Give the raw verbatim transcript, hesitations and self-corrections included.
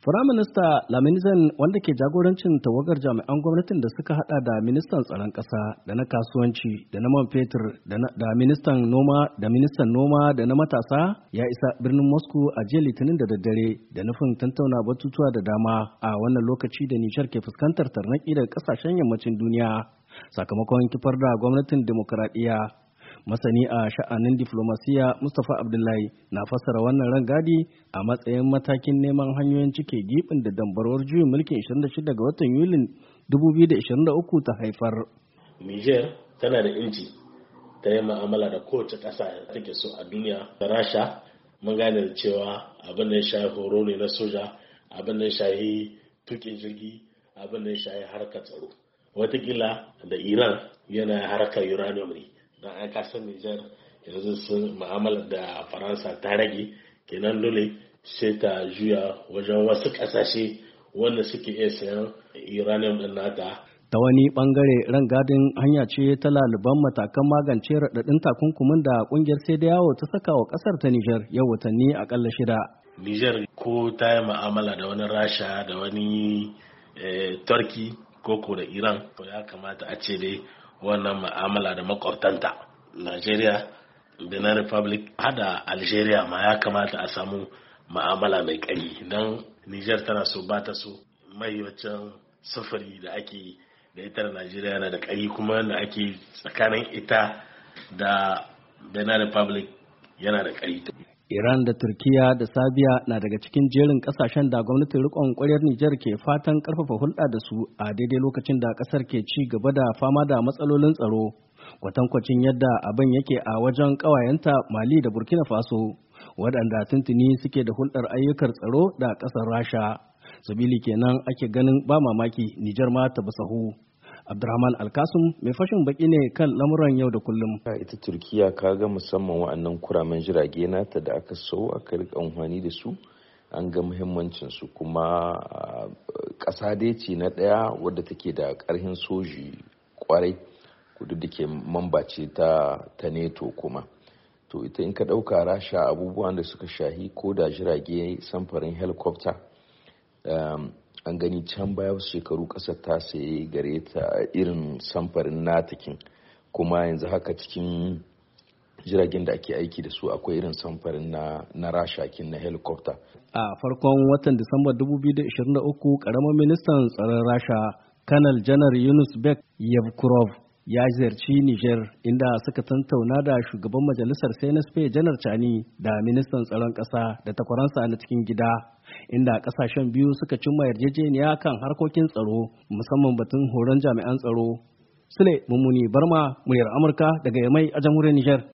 Firaminista Laminizan wanda ke jagorancin tawagar jami'an gwamnatin da suka hada da ministan tsaron ƙasa da na kasuwanci da na man fetur da ministan noma da ministan noma da na matasa ya isa birnin Moscow a jiya Litinin da daddare da nufin tantauna batutuwa da dama a wannan lokaci da Nijar ke fuskantar tarnaki daga kasashen yammacin duniya sakamakon kifar da gwamnatin demokuraɗiyya. Masani a sha'anin diflomasiya Mustapha Abdullahi na fassara wannan rangadi a matsayin matakin neman hanyoyin cike gibin da dambarwar juyin mulkin ishirin da shida ga watan Yulin dubu biyu da ishirin da uku ta haifar. Niger tana da inci ta yi ma'amala da kowace ƙasa take so a duniya. Da Rasha mun gane da cewa abin da ya shahi horo ne na soja, abin da ya shahi tukin jirgi, abin da ya shahi harkar tsaro. Watakila da Iran yana harkar uranium ne. Don an kasar Nijar yanzu sun ma'amala da Faransa ta rage, kenan dole sai ta juya wajen wasu ƙasashe wanda suke iya sayan uranium ɗin nata. Ta wani ɓangare rangadin hanya ce ta laliban matakan magance raɗaɗin takunkumin da ƙungiyar sai da yawo ta saka wa ƙasar ta Nijar yau watanni aƙalla shida. Nijar ko ta yi ma'amala da wani Rasha da wani eh, Turki ko ko da Iran, to ya kamata a ce dai wannan ma'amala da makwabtanta Najeriya, Benin Republic hada Algeria ma ya kamata a samu ma'amala mai ƙari don Niger tana so ba ta so mai waccan sufuri da ake da ita da Najeriya yana da ƙari kuma da ake tsakanin ita da Benin Republic yana da ƙari. Iran da Turkiya da Sabiya na daga cikin jerin kasashen da gwamnatin rikon kwaryar Nijar ke fatan karfafa hulɗa da su a daidai lokacin da ƙasar ke ci gaba da fama da matsalolin tsaro. Kwatankwacin yadda abin yake a wajen ƙawayenta Mali da Burkina Faso, waɗanda tuntuni suke da hulɗar ayyukan tsaro da ƙasar Rasha. Sabili kenan ake ganin ba mamaki Nijar ma ta bi sahu. Abdurrahman Alkasum mai fashin baki ne kan lamuran yau da kullum. Ita Turkiya ka ga musamman wa'annan kuramen jirage nata da aka so aka rika amfani da su, an ga muhimmancin su kuma ƙasa dai ce na ɗaya wadda take da ƙarhin soji kwarai kudu da ke mamba ce ta ta NATO kuma. To ita in ka ɗauka Rasha abubuwan da suka shahi ko da jirage samfarin helicopter um, an gani can baya wasu shekaru kasar ta saye gare ta irin samfarin natakin, kuma yanzu haka cikin jiragen da ake aiki da su akwai irin samfarin na, na rashakin na helicopter. A farkon watan Disamba dubu biyu da ishirin da uku karamin ministan tsaron Rasha Kanal Janar Yunus Bek Yevkurov ya ziyarci Niger inda suka tantauna da shugaban majalisar C N S P Janar Chani da ministan tsaron ƙasa da takwaransa na cikin gida, inda ƙasashen biyu suka cimma yarjejeniya kan harkokin tsaro musamman batun horon jami'an tsaro. Sule Mummuni Barma, muryar Amurka daga Yamai a jamhuriyar Niger.